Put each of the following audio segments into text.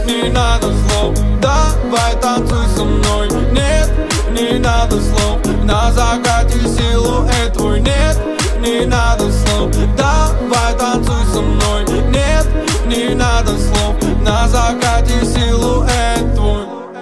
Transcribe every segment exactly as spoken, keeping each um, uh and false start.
не надо слов, давай танцуй со мной. Нет, не надо слов, на закате силуэт твой. Нет, не надо слов, давай танцуй со мной. Нет, не надо слов, на закате силуэт твой.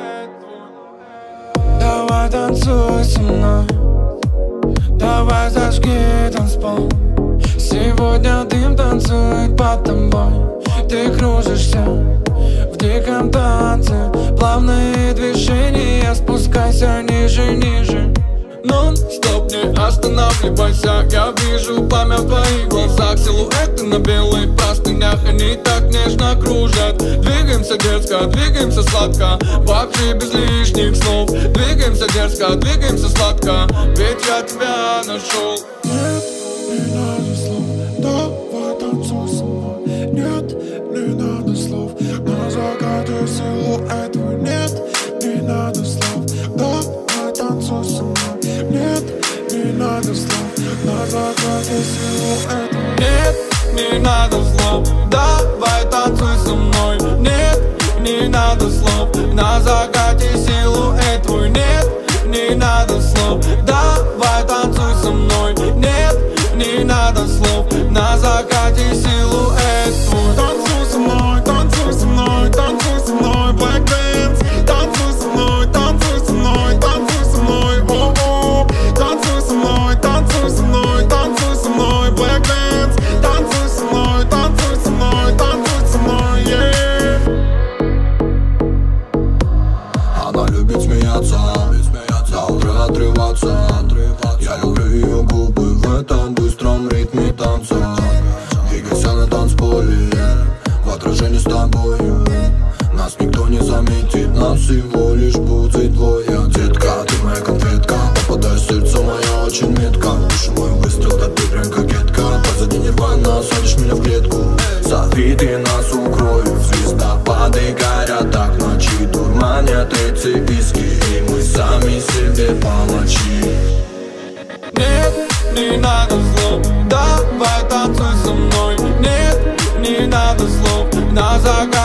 Давай танцуй со мной, давай зажги танцпол. Сегодня дым танцует под тобой. Ты кружишься в диком танце, плавные движения, спускайся ниже, ниже. Нон-стоп, не останавливайся, я вижу пламя в твоих глазах. Силуэты на белых простынях, они так нежно кружат. Двигаемся дерзко, двигаемся сладко, вообще без лишних слов. Двигаемся дерзко, двигаемся сладко, ведь я тебя нашел. Нет, не надо слов, давай танцуй со мной. Нет, не надо слов, на закате силуэт твой. Нет, не надо слов, давай танцуй со мной. Нет, не надо слов, на закате силуэт твой. Нет, не надо слов, давай танцуй со мной. Нет, не надо слов, на закате силуэт твой. Нет, не надо слов, давай танцуй со мной. Нет, не надо слов, на закате силуэт твой. Танцуй со мной, танцуй со мной, танцуй со мной, Black Dance. Танцуй со мной, танцуй со мной, танцуй со мной, о-о. Танцуй со мной, танцуй со мной, танцуй со мной, Black Dance. Танцуй со мной, танцуй со мной, танцуй со мной, yeah. Она любит смеяться, до утра отрываться. Я люблю ее губы в этом быстром ритме танца. Двигайся на танцполе, в отражении с тобою. Нас никто не заметит, нас всего лишь будет двое. Детка, ты моя конфетка, попадай в сердце мое очень метко. Душу мой выстрел, да ты прям кокетка. Позади нирвана, садишь меня в клетку. Зови, ты нас укроют, звездопады горят так в ночи. Дурманят эти виски, и мы сами себе палачи. Нет, не надо слов, давай танцуй со мной. Нет, не надо слов, на закате